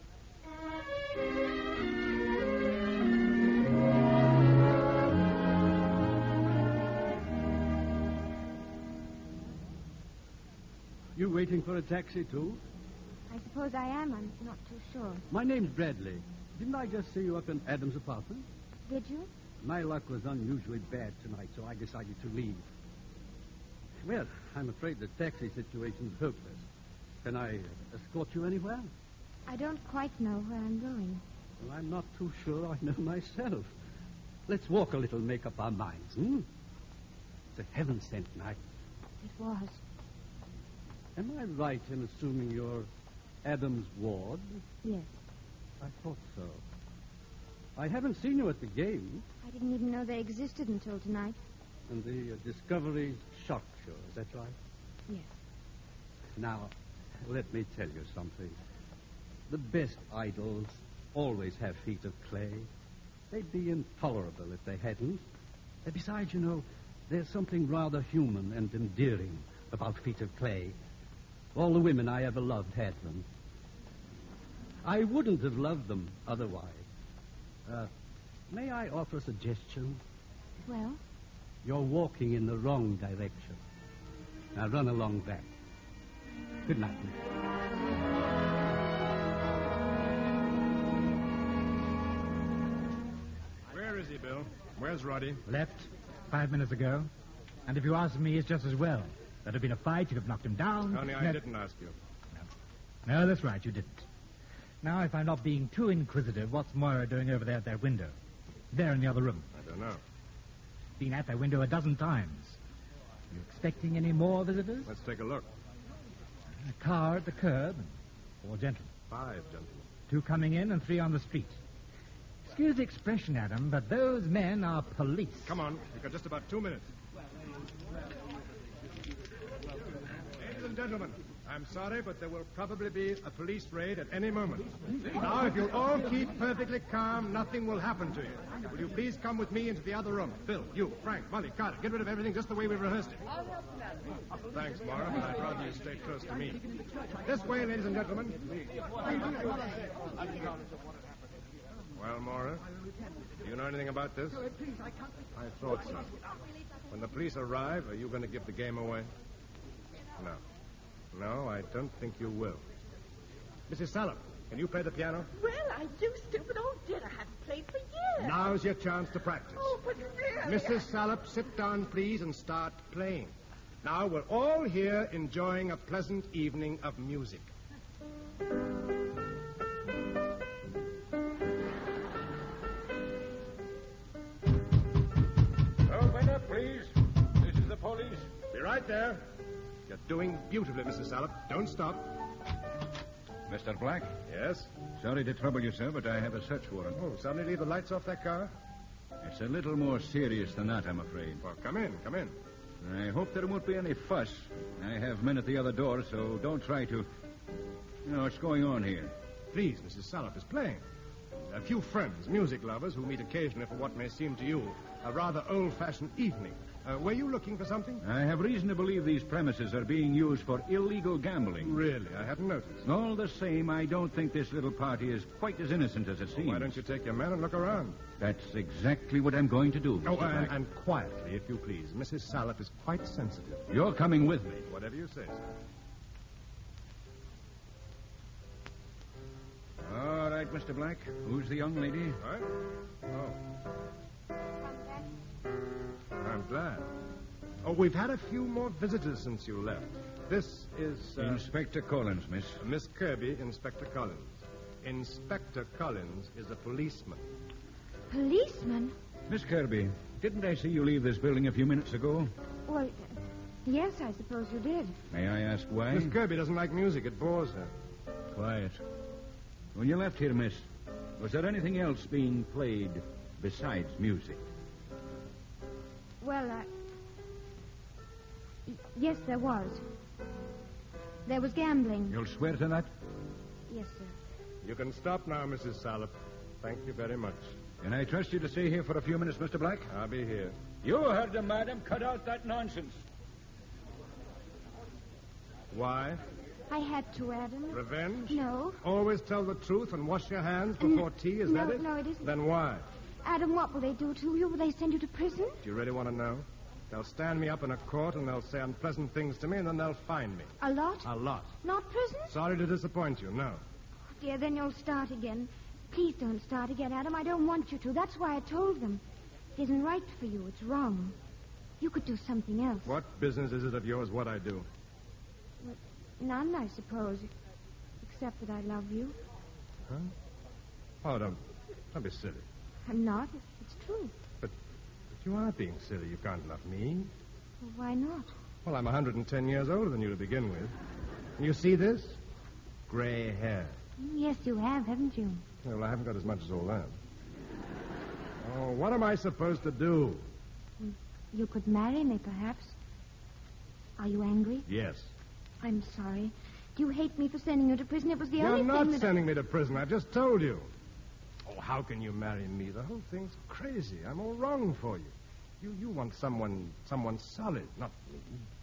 You waiting for a taxi, too? I suppose I am. I'm not too sure. My name's Bradley. Didn't I just see you up in Adam's apartment? Did you? My luck was unusually bad tonight, so I decided to leave. Well, I'm afraid the taxi situation's hopeless. Can I escort you anywhere? I don't quite know where I'm going. Well, I'm not too sure I know myself. Let's walk a little and make up our minds, hmm? It's a heaven-sent night. It was. Am I right in assuming you're Adam's ward? Yes. I thought so. I haven't seen you at the game. I didn't even know they existed until tonight. And the uh, Discovery Shock Show, is that right? Yes. Now, let me tell you something. The best idols always have feet of clay. They'd be intolerable if they hadn't. And besides, you know, there's something rather human and endearing about feet of clay. All the women I ever loved had them. I wouldn't have loved them otherwise. Uh, may I offer a suggestion? Well? You're walking in the wrong direction. Now run along that. Good night. Where is he, Bill? Where's Roddy? Left five minutes ago. And if you ask me, it's just as well. There'd have been a fight, you'd have knocked him down. Tony, I No- didn't ask you. No, that's right, you didn't. Now, if I'm not being too inquisitive, what's Moira doing over there at that window? There in the other room. I don't know. Been at that window a dozen times. You expecting any more visitors? Let's take a look. A car at the curb and four gentlemen. Five gentlemen. Two coming in and three on the street. Excuse the expression, Adam, but those men are police. Come on. We've got just about two minutes. Ladies and gentlemen, I'm sorry, but there will probably be a police raid at any moment. Now, if you'll all keep perfectly calm, nothing will happen to you. Will you please come with me into the other room? Bill, you, Frank, Molly, Carter, get rid of everything just the way we rehearsed it. Thanks, Maura, but I'd rather you stay close to me. This way, ladies and gentlemen. Well, Maura, do you know anything about this? I thought so. When the police arrive, are you going to give the game away? No. No, I don't think you will. Missus Salop, can you play the piano? Well, I used to, but oh, dear, I haven't played for years. Now's your chance to practice. Oh, but really... Missus Salop, sit down, please, and start playing. Now we're all here enjoying a pleasant evening of music. Open up, please. This is the police. Be right there. You're doing beautifully, Mister Salop. Don't stop. Mister Black? Yes? Sorry to trouble you, sir, but I have a search warrant. Oh, suddenly leave the lights off that car? It's a little more serious than that, I'm afraid. Well, come in, come in. I hope there won't be any fuss. I have men at the other door, so don't try to... You know, what's going on here? Please, Missus Salop is playing. A few friends, music lovers, who meet occasionally for what may seem to you a rather old-fashioned evening. Uh, were you looking for something? I have reason to believe these premises are being used for illegal gambling. Really? I hadn't noticed. All the same, I don't think this little party is quite as innocent as it seems. Why don't you take your men and look around? That's exactly what I'm going to do, Mister Oh, uh, Black. and quietly, if you please. Missus Salop is quite sensitive. You're coming with me. Whatever you say, sir. All right, Mister Black. Who's the young lady? What? Oh. I'm glad. Oh, we've had a few more visitors since you left. This is... Uh, Inspector Collins, miss. Miss Kirby, Inspector Collins. Inspector Collins is a policeman. Policeman? Miss Kirby, didn't I see you leave this building a few minutes ago? Well, uh, yes, I suppose you did. May I ask why? Miss Kirby doesn't like music. It bores her. Quiet. When you left here, miss, was there anything else being played besides music? Well, uh... y- yes, there was. There was gambling. You'll swear to that? Yes, sir. You can stop now, Missus Salop. Thank you very much. Can I trust you to stay here for a few minutes, Mister Black? I'll be here. You heard them, madam. Cut out that nonsense. Why? I had to, Adam. Revenge? No. Always tell the truth and wash your hands before N- tea, is no, that it? no, it isn't. Then why? Adam, what will they do to you? Will they send you to prison? Do you really want to know? They'll stand me up in a court and they'll say unpleasant things to me and then they'll fine me. A lot? A lot. Not prison? Sorry to disappoint you, no. Oh, dear, then you'll start again. Please don't start again, Adam. I don't want you to. That's why I told them. It isn't right for you. It's wrong. You could do something else. What business is it of yours what I do? Well, none, I suppose. Except that I love you. Huh? Oh, don't, don't be silly. I'm not. It's true. But, but you are being silly. You can't love me. Well, why not? Well, I'm one hundred ten years older than you to begin with. You see this? Gray hair. Yes, you have, haven't you? Well, I haven't got as much as all that. Oh, what am I supposed to do? You could marry me, perhaps. Are you angry? Yes. I'm sorry. Do you hate me for sending you to prison? It was the You're only not thing that... sending me to prison. I just told you. Oh, how can you marry me? The whole thing's crazy. I'm all wrong for you. You you want someone someone solid, not me.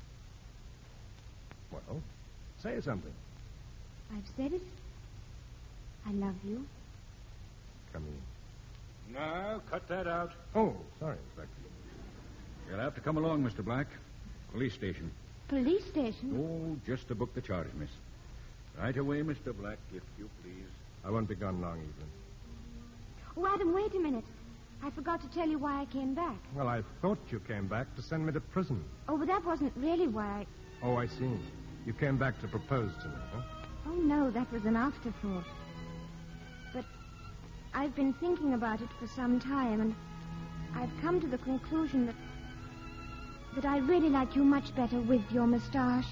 Well, say something. I've said it. I love you. Come in. No, cut that out. Oh, sorry, Inspector. You'll have to come along, Mister Black. Police station. Police station? Oh, just to book the charge, miss. Right away, Mister Black, if you please. I won't be gone long, Evelyn. Oh, Adam, wait a minute. I forgot to tell you why I came back. Well, I thought you came back to send me to prison. Oh, but that wasn't really why I... Oh, I see. You came back to propose to me, huh? Oh, no, that was an afterthought. But I've been thinking about it for some time, and I've come to the conclusion that that I really like you much better with your moustache.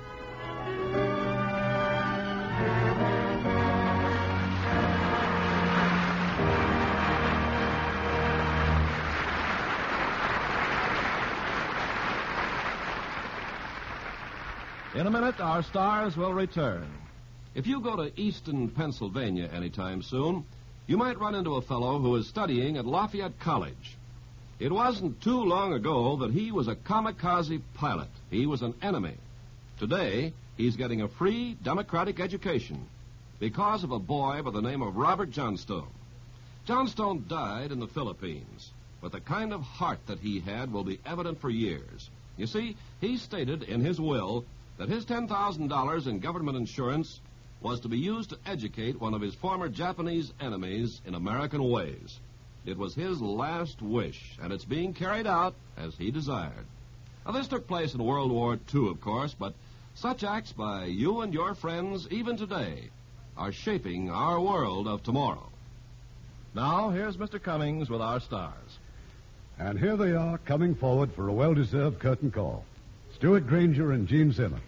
In a minute, our stars will return. If you go to Easton, Pennsylvania anytime soon, you might run into a fellow who is studying at Lafayette College. It wasn't too long ago that he was a kamikaze pilot. He was an enemy. Today, he's getting a free democratic education because of a boy by the name of Robert Johnstone. Johnstone died in the Philippines, but the kind of heart that he had will be evident for years. You see, he stated in his will that his ten thousand dollars in government insurance was to be used to educate one of his former Japanese enemies in American ways. It was his last wish, and it's being carried out as he desired. Now, this took place in World War Two, of course, but such acts by you and your friends, even today, are shaping our world of tomorrow. Now, here's Mister Cummings with our stars. And here they are, coming forward for a well-deserved curtain call. Stuart Granger and Gene Simmons.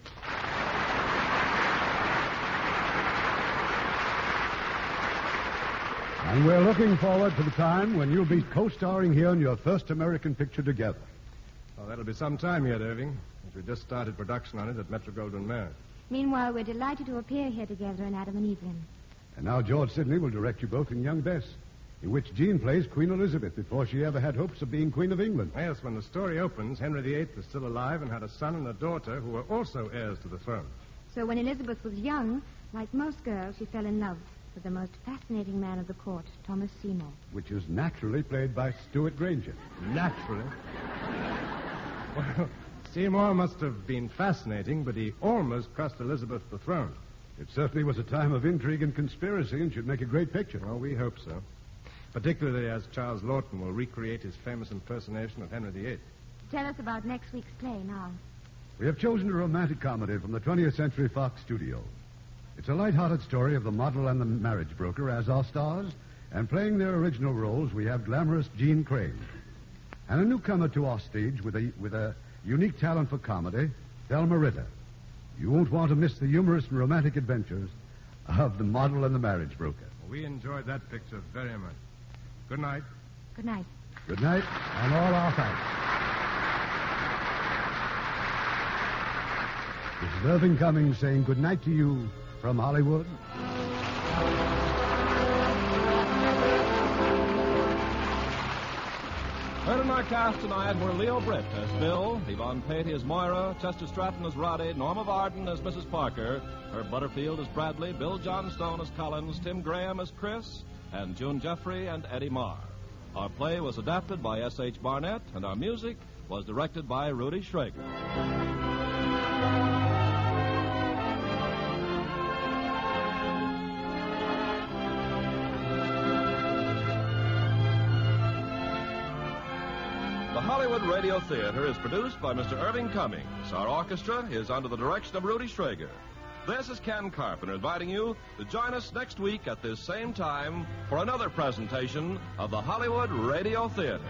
And we're looking forward to the time when you'll be co-starring here in your first American picture together. Oh, that'll be some time yet, Irving, as we just started production on it at Metro-Goldwyn-Mayer. Meanwhile, we're delighted to appear here together in Adam and Evelyn. And now George Sidney will direct you both in Young Bess, in which Jean plays Queen Elizabeth before she ever had hopes of being Queen of England. Yes, when the story opens, Henry the Eighth was still alive and had a son and a daughter who were also heirs to the throne. So when Elizabeth was young, like most girls, she fell in love with the most fascinating man of the court, Thomas Seymour. Which is naturally played by Stuart Granger. Naturally? Well, Seymour must have been fascinating, but he almost cost Elizabeth the throne. It certainly was a time of intrigue and conspiracy and should make a great picture. Well, we hope so. Particularly as Charles Lawton will recreate his famous impersonation of Henry the Eighth. Tell us about next week's play now. We have chosen a romantic comedy from the twentieth Century Fox studio. It's a light-hearted story of the model and the marriage broker as our stars, and playing their original roles, we have glamorous Jean Crane. And a newcomer to our stage with a with a unique talent for comedy, Thelma Ritter. You won't want to miss the humorous and romantic adventures of the model and the marriage broker. We enjoyed that picture very much. Good night. Good night. Good night, and all our thanks. This is Irving Cummings saying good night to you from Hollywood. Heard in our cast tonight were Leo Britt as Bill, Yvonne Patey as Moira, Chester Stratton as Roddy, Norma Varden as Missus Parker, Herb Butterfield as Bradley, Bill Johnstone as Collins, Tim Graham as Chris, and June Jeffrey and Eddie Marr. Our play was adapted by S H Barnett, and our music was directed by Rudy Schrager. The Hollywood Radio Theater is produced by Mister Irving Cummings. Our orchestra is under the direction of Rudy Schrager. This is Ken Carpenter inviting you to join us next week at this same time for another presentation of the Hollywood Radio Theater.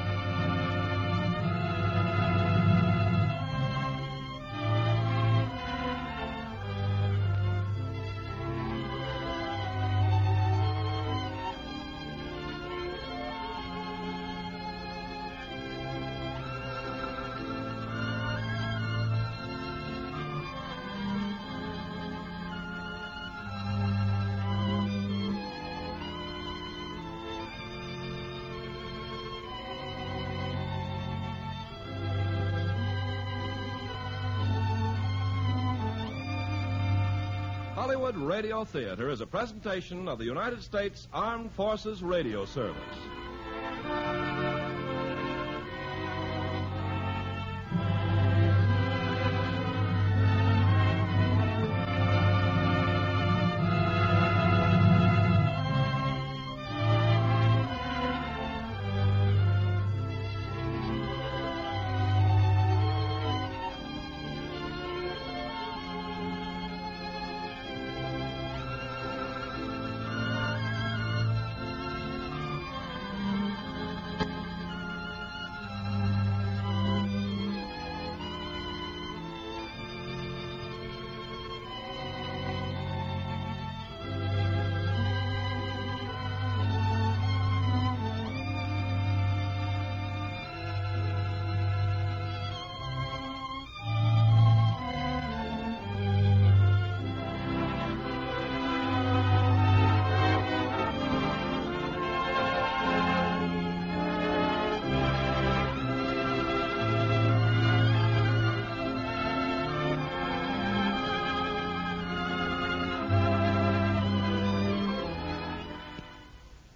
Hollywood Radio Theater is a presentation of the United States Armed Forces Radio Service.